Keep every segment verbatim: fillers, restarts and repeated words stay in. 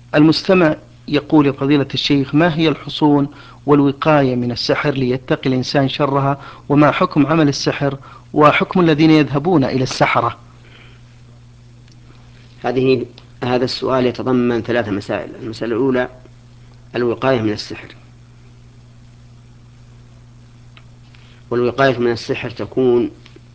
المستمع يقول يا فضيلة الشيخ: ما هي الحصون والوقاية من السحر ليتقي الإنسان شرها؟ وما حكم عمل السحر وحكم الذين يذهبون إلى السحرة؟ هذه هذا السؤال يتضمن ثلاث مسائل. المسألة الأولى الوقاية من السحر. والوقاية من السحر تكون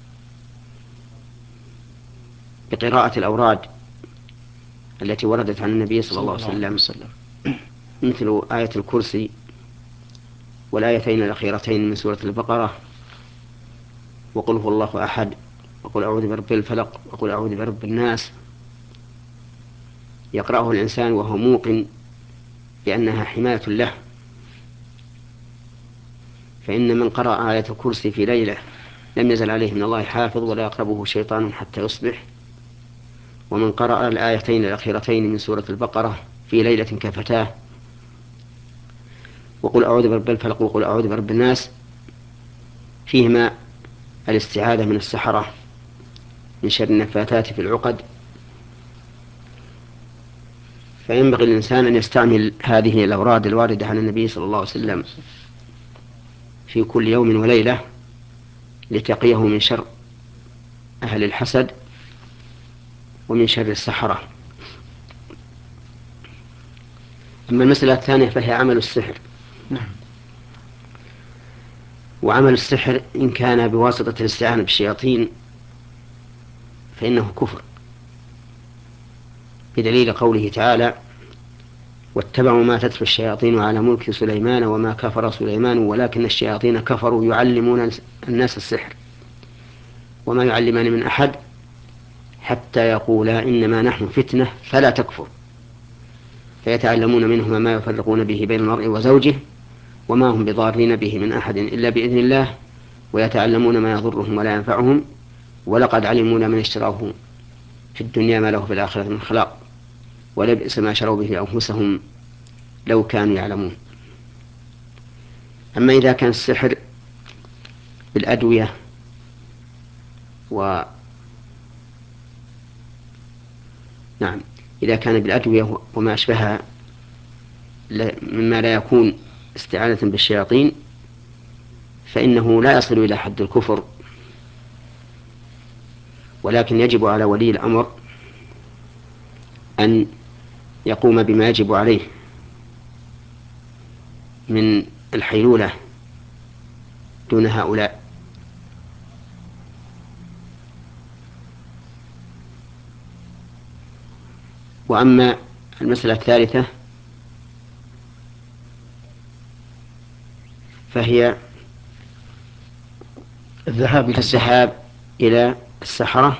بقراءة الأوراد التي وردت عن النبي صلى الله عليه وسلم، مثل آية الكرسي والآيتين الأخيرتين من سورة البقرة، وقل هو الله أحد، وقل أعوذ برب الفلق، وقل أعوذ برب الناس. يقرأه الإنسان وهو موقن بأنها حماية له، فإن من قرأ آية الكرسي في ليلة لم يزل عليه من الله حافظ ولا يقربه شيطان حتى يصبح. ومن قرأ الآيتين الأخيرتين من سورة البقرة في ليلة كفتاه، وقل أعوذ برب الفلق وقل أعوذ برب الناس، فيهما الاستعاذة من السحرة من شر النفاثات في العقد. فينبغي الإنسان أن يستعمل هذه الأوراد الواردة عن النبي صلى الله عليه وسلم في كل يوم وليلة لتقيه من شر أهل الحسد ومن شر السحرة. أما المسألة الثانية فهي عمل السحر. وعمل السحر إن كان بواسطة الاستعانة بالشياطين فإنه كفر، بدليل قوله تعالى: واتبعوا ما تتلو الشياطين على ملك سليمان وما كفر سليمان ولكن الشياطين كفروا يعلمون الناس السحر وما يعلمان من أحد حتى يقولا إنما نحن فتنة فلا تكفر، فيتعلمون منهما ما يفرقون به بين المرء وزوجه وما هم بضارين به من أحد إلا بإذن الله ويتعلمون ما يضرهم ولا ينفعهم ولقد علموا من اشتراه في الدنيا ما له في الآخرة من خلاق ولبئس ما شروا به أنفسهم لو كانوا يعلمون. أما إذا كان السحر بالأدوية و نعم إذا كان بالأدوية وما أشبهها مما لا يكون استعانة بالشياطين فإنه لا يصل إلى حد الكفر، ولكن يجب على ولي الأمر أن يقوم بما يجب عليه من الحيلولة دون هؤلاء. وأما المسألة الثالثة فهي الذهاب إلى الذهاب إلى السحرة.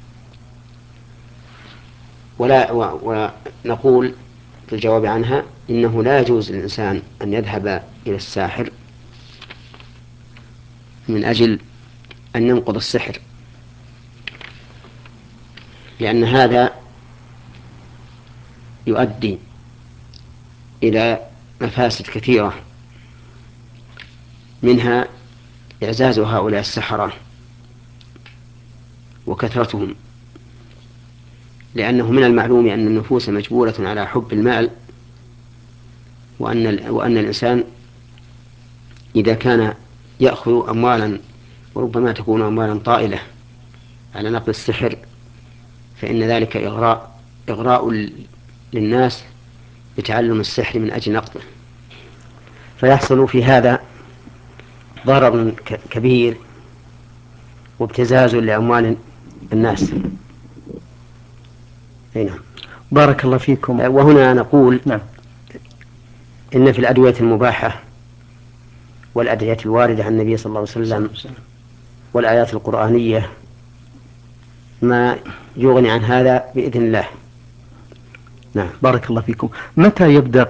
ولا ونقول في الجواب عنها إنه لا يجوز للإنسان أن يذهب إلى الساحر من أجل أن ينقض السحر، لأن هذا يؤدي إلى مفاسد كثيرة، منها إعزاز هؤلاء السحرة وكثرتهم، لأنه من المعلوم أن النفوس مجبولة على حب المال، وأن, وأن الإنسان إذا كان يأخذ أموالا وربما تكون أموالا طائلة على نقل السحر فإن ذلك إغراء, إغراء للناس بتعلم السحر من أجل نقده، فيحصل في هذا ضرر كبير وابتزاز لأموال الناس. هنا. بارك الله فيكم. وهنا نقول نعم. إن في الأدوية المباحة والأدعية الواردة عن النبي صلى الله عليه وسلم والآيات القرآنية ما يغني عن هذا بإذن الله. نعم. بارك الله فيكم. متى يبدأ